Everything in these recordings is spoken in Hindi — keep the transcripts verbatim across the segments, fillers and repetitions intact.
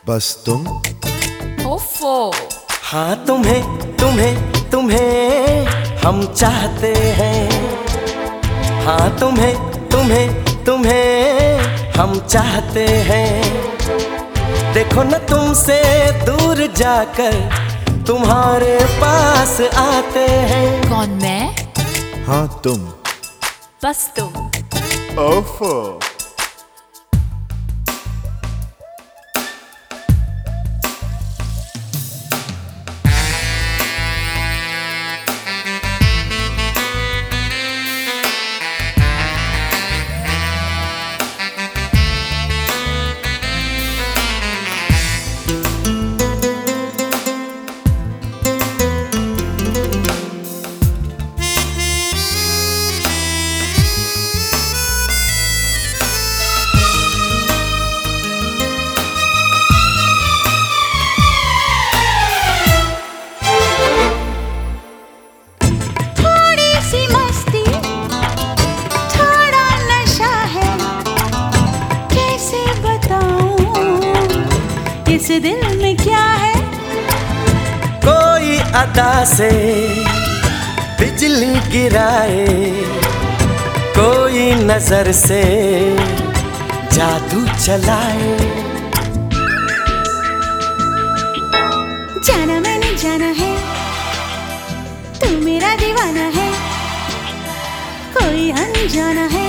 बस तुम। ओफो। हाँ तुम्हें तुम्हें तुम्हें हम चाहते हैं। हाँ तुम्हें तुम्हें तुम्हें हम चाहते हैं। देखो न तुमसे दूर जाकर तुम्हारे पास आते हैं। कौन मैं? हाँ तुम। बस तुम। ओफो। इस दिल में क्या है? कोई अदा से बिजली गिराए, कोई नजर से जादू चलाए। जाना मैंने जाना है, तू मेरा दीवाना है। कोई अनजाना है,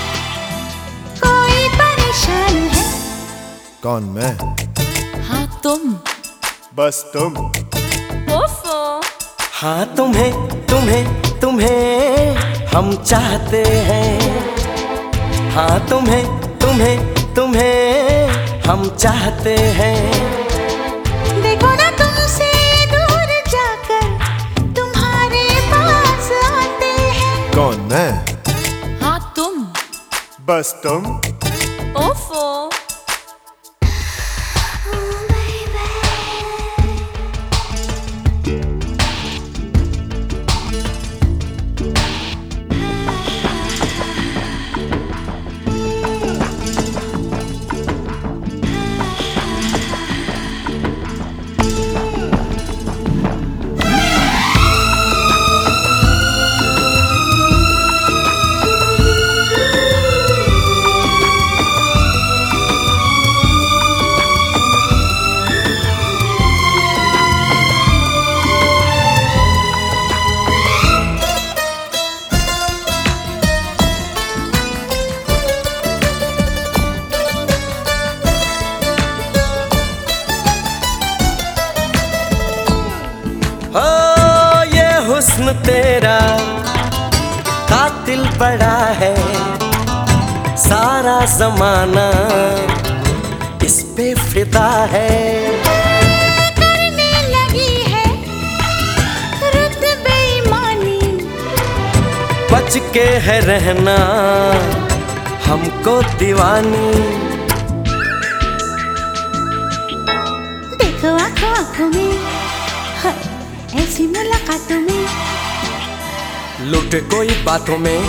कोई परेशान है। कौन मैं? हाँ तुम। बस तुम। ओफो। हाँ तुम्हें तुम्हें तुम्हें हम चाहते हैं। हाँ तुम्हें तुम्हें तुम्हें हम चाहते हैं। देखो ना तुमसे दूर जाकर तुम्हारे पास आते हैं। कौन मैं? हाँ तुम। बस तुम। ओफो। हुस्न तेरा कातिल बड़ा है, सारा जमाना इस पे फिदा है। करने लगी है रुत बेईमानी, बच के है रहना हमको दीवानी। देखो आंखों आंखों में ऐसी मुलाकातों में, लुटे कोई बातों में,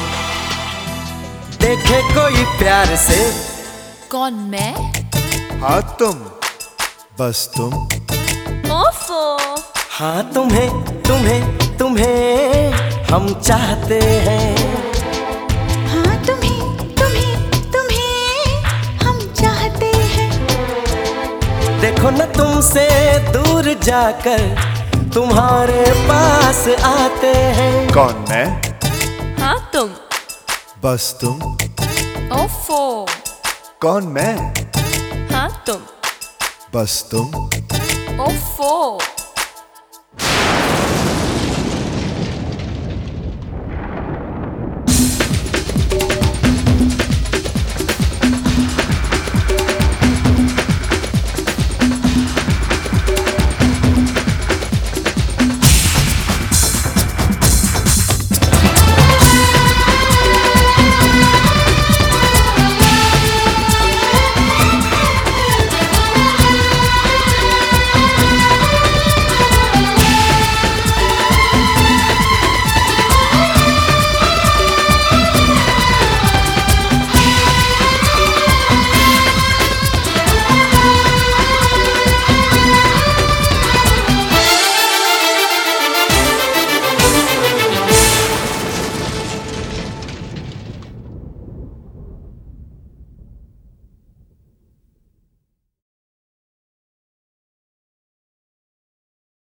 देखे कोई प्यार से। कौन मैं? हाँ तुम। बस तुम। ओफो। हाँ तुम्हें तुम्हें तुम्हें हम चाहते हैं। हाँ तुम्हें तुम्हें तुम्हें हम चाहते हैं। देखो न तुमसे दूर जाकर तुम्हारे पास आते हैं। कौन मैं? हाँ तुम। बस तुम। ओफो। कौन मैं? हाँ तुम। बस तुम। ओफो।